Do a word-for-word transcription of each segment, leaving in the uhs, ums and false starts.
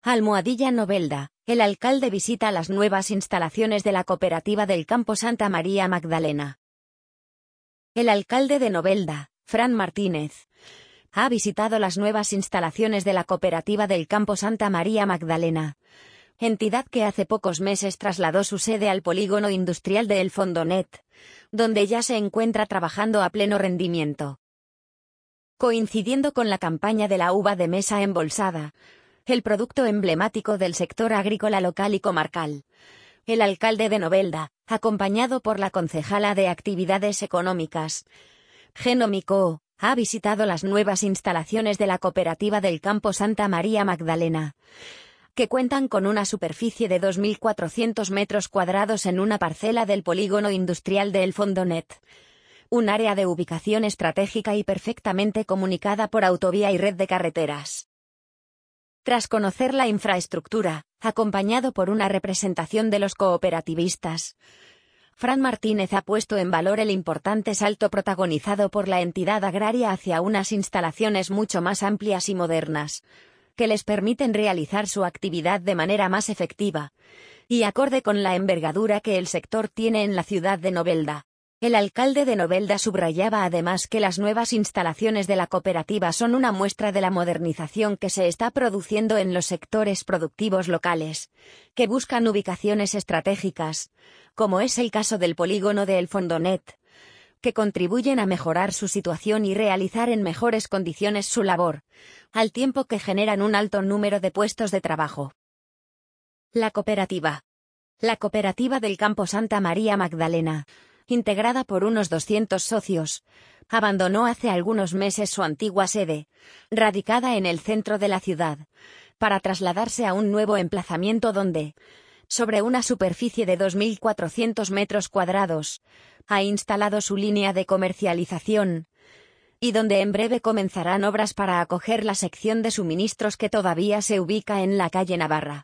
Almohadilla Novelda, el alcalde visita las nuevas instalaciones de la cooperativa del Campo Santa María Magdalena. El alcalde de Novelda, Fran Martínez, ha visitado las nuevas instalaciones de la cooperativa del Campo Santa María Magdalena, entidad que hace pocos meses trasladó su sede al polígono industrial de El Fondonet, donde ya se encuentra trabajando a pleno rendimiento. Coincidiendo con la campaña de la uva de mesa embolsada, el producto emblemático del sector agrícola local y comarcal, el alcalde de Novelda, acompañado por la concejala de Actividades Económicas, Geno Micó, ha visitado las nuevas instalaciones de la cooperativa del Campo Santa María Magdalena, que cuentan con una superficie de dos mil cuatrocientos metros cuadrados en una parcela del polígono industrial de El Fondonet, un área de ubicación estratégica y perfectamente comunicada por autovía y red de carreteras. Tras conocer la infraestructura, acompañado por una representación de los cooperativistas, Fran Martínez ha puesto en valor el importante salto protagonizado por la entidad agraria hacia unas instalaciones mucho más amplias y modernas, que les permiten realizar su actividad de manera más efectiva y acorde con la envergadura que el sector tiene en la ciudad de Novelda. El alcalde de Novelda subrayaba además que las nuevas instalaciones de la cooperativa son una muestra de la modernización que se está produciendo en los sectores productivos locales, que buscan ubicaciones estratégicas, como es el caso del polígono de El Fondonet, que contribuyen a mejorar su situación y realizar en mejores condiciones su labor, al tiempo que generan un alto número de puestos de trabajo. La cooperativa. La cooperativa del Campo Santa María Magdalena, integrada por unos doscientos socios, abandonó hace algunos meses su antigua sede, radicada en el centro de la ciudad, para trasladarse a un nuevo emplazamiento donde, sobre una superficie de dos mil cuatrocientos metros cuadrados, ha instalado su línea de comercialización, y donde en breve comenzarán obras para acoger la sección de suministros que todavía se ubica en la calle Navarra.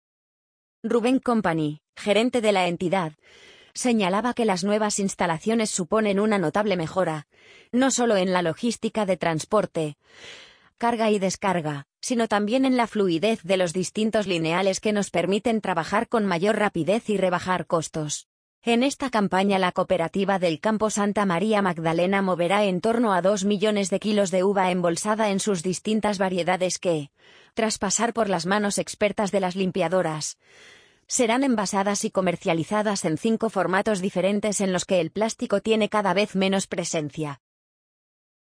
Rubén Company, gerente de la entidad, señalaba que las nuevas instalaciones suponen una notable mejora, no solo en la logística de transporte, carga y descarga, sino también en la fluidez de los distintos lineales que nos permiten trabajar con mayor rapidez y rebajar costos. En esta campaña la cooperativa del Campo Santa María Magdalena moverá en torno a dos millones de kilos de uva embolsada en sus distintas variedades que, tras pasar por las manos expertas de las limpiadoras, serán envasadas y comercializadas en cinco formatos diferentes en los que el plástico tiene cada vez menos presencia.